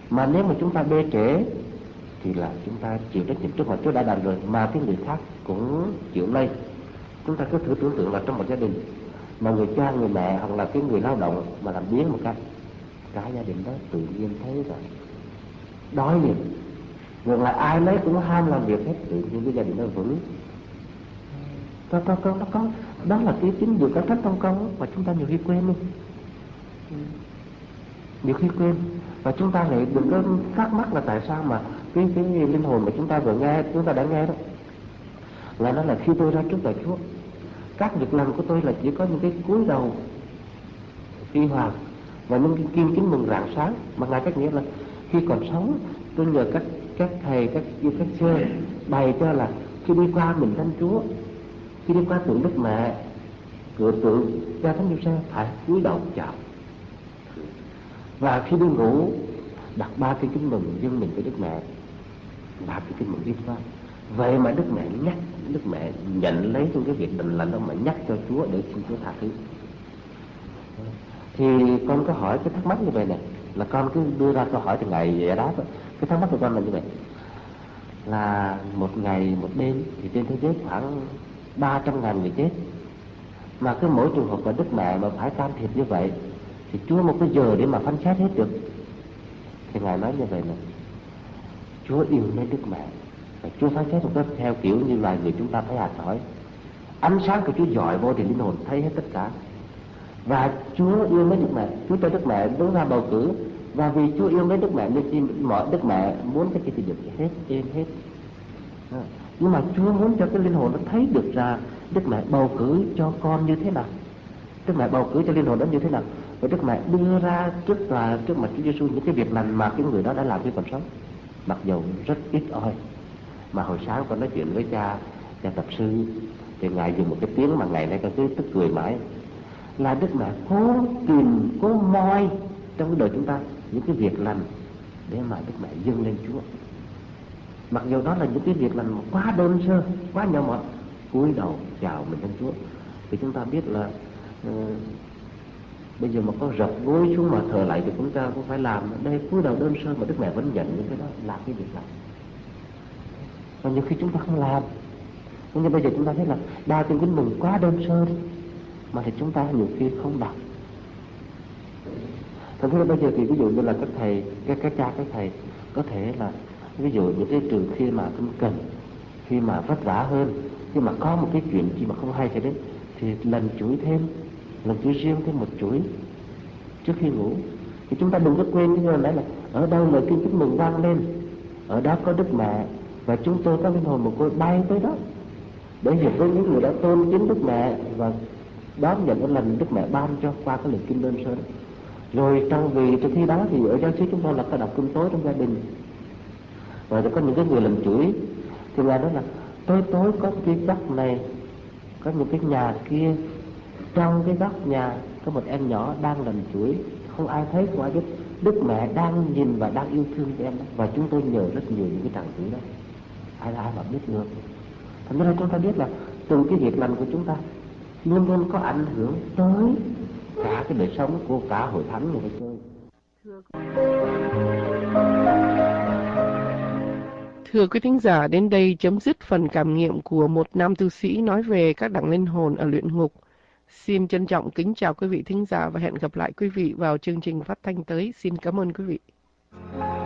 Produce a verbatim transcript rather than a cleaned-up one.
Mà nếu mà chúng ta bê trễ thì là chúng ta chịu trách nhiệm trước mặt Chúa đã đành rồi, mà cái người khác cũng chịu lây. Chúng ta cứ thử tưởng tượng là trong một gia đình mà người cha, người mẹ hoặc là cái người lao động mà làm biếng một cách, cả gia đình đó tự nhiên thấy rồi đói liền. Ngược lại ai nấy cũng ham làm việc hết, tự nhiên cái gia đình nó vững. Có, có, có, nó có, đó là cái chính điều cái thánh thông công mà chúng ta nhiều khi quên đi. Nhiều khi quên. Và chúng ta lại đừng có thắc mắc là tại sao mà cái, cái linh hồn mà chúng ta vừa nghe, chúng ta đã nghe đó, là nó là khi tôi ra trước đời Chúa, các việc làm của tôi là chỉ có những cái cúi đầu phi hoàng và những cái kim kính mừng rạng sáng. Mà ngài cách nghĩa là khi còn sống, tôi nhờ các các thầy, các các sư bày cho là khi đi qua mình thánh Chúa, khi đi qua tượng Đức Mẹ, cửa tượng cha Thánh Giuse phải cúi đầu chào. Và khi đi ngủ đặt ba cái kính mừng dâng mình với Đức Mẹ, ba cái kính mừng viết ra. Vậy mà Đức Mẹ nhắc, Đức Mẹ nhận lấy trong cái việc định lành đó mà nhắc cho Chúa để xin Chúa tha thứ. Thì con có hỏi cái thắc mắc như vậy này, là con cứ đưa ra câu hỏi từ ngày giải đáp. Cái thắc mắc của con là như vậy, là một ngày một đêm thì trên thế giới khoảng ba trăm ngàn người chết, mà cứ mỗi trường hợp mà Đức Mẹ mà phải can thiệp như vậy thì Chúa một cái giờ để mà phán xét hết được. Thì ngài nói như vậy là Chúa yêu mến Đức Mẹ, và Chúa phán xét một cách theo kiểu như loài người chúng ta thấy hạt sỏi. Ánh sáng của Chúa dọi vô thì linh hồn thấy hết tất cả. Và Chúa yêu mến Đức Mẹ, Chúa cho Đức Mẹ đứng ra bầu cử, và vì Chúa yêu mến Đức Mẹ nên chi mọi Đức Mẹ muốn cái gì được hết êm hết. À, nhưng mà Chúa muốn cho cái linh hồn nó thấy được ra Đức Mẹ bầu cử cho con như thế nào, Đức Mẹ bầu cử cho linh hồn đó như thế nào, và Đức Mẹ đưa ra trước là trước mặt Chúa Giêsu những cái việc lành mà cái người đó đã làm khi còn sống, mặc dầu rất ít ỏi. Mà hồi sáng con nói chuyện với cha cha tập sư thì ngài dùng một cái tiếng mà ngày nay con cứ tức cười mãi, là Đức Mẹ cố tìm, cố moi trong cái đời chúng ta những cái việc lành để mà Đức Mẹ dâng lên Chúa. Mặc dù đó là những cái việc lành quá đơn sơ, quá nhỏ mọn, cúi đầu chào mình Thánh Chúa. Thì chúng ta biết là uh, bây giờ mà có rập gối xuống mà thờ lại thì chúng ta cũng phải làm. Đây cúi đầu đơn sơ mà Đức Mẹ vẫn nhận những cái đó là cái việc lành. Và nhiều khi chúng ta không làm. Nhưng bây giờ chúng ta thấy là đa tiếng kính mừng quá đơn sơ đi, mà thì chúng ta nhiều khi không đọc. Thành ra bây giờ thì ví dụ như là các thầy, các, các cha, các thầy có thể là ví dụ những cái trường khi mà không cần, khi mà vất vả hơn, khi mà có một cái chuyện gì mà không hay xảy đến, thì lần chuỗi thêm, lần chuỗi riêng thêm một chuỗi trước khi ngủ. Thì chúng ta đừng có quên cái điều này là ở đâu lời kinh kính mừng vang lên, ở đó có Đức Mẹ, và chúng tôi có linh hồn một côi bay tới đó để hiệp với những người đã tôn kính Đức Mẹ và đón nhận cái lần Đức Mẹ ban cho qua cái lời kinh đơn sơ đó. Rồi trong vì trong khi đó thì ở giáo xứ chúng tôi là có đọc kinh tối trong gia đình, và có những cái người làm chuỗi thì là đó là tối tối có cái góc này, có những cái nhà kia, trong cái góc nhà có một em nhỏ đang làm chuỗi, không ai thấy, không ai biết. Đức Mẹ đang nhìn và đang yêu thương cho em đó, và chúng tôi nhờ rất nhiều những cái tràng chuỗi đó. Ai là ai mà biết được. Thành ra chúng ta biết là từng cái việc lành của chúng ta luôn luôn có ảnh hưởng tới cả cái đời sống của cả hội thánh người chơi. Thưa quý thính giả, đến đây chấm dứt phần cảm nghiệm của một nam tu sĩ nói về các đẳng linh hồn ở luyện ngục. Xin trân trọng kính chào quý vị thính giả và hẹn gặp lại quý vị vào chương trình phát thanh tới. Xin cảm ơn quý vị.